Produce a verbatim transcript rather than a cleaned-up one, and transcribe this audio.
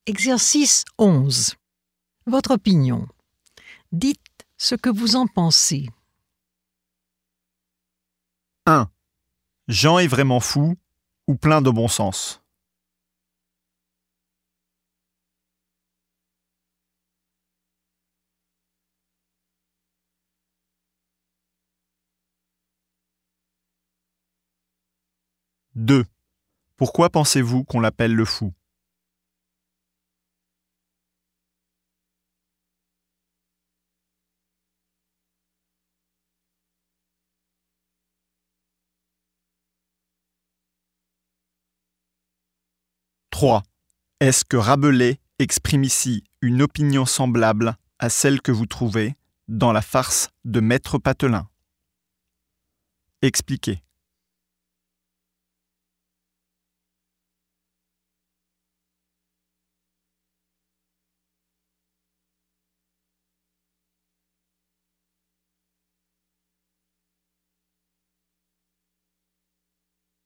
Exercice onze. Votre opinion. Dites ce que vous en pensez. un. Jean est vraiment fou ou plein de bon sens? deux. Pourquoi pensez-vous qu'on l'appelle le fou? trois. Est-ce que Rabelais exprime ici une opinion semblable à celle que vous trouvez dans la farce de Maître Patelin? Expliquez.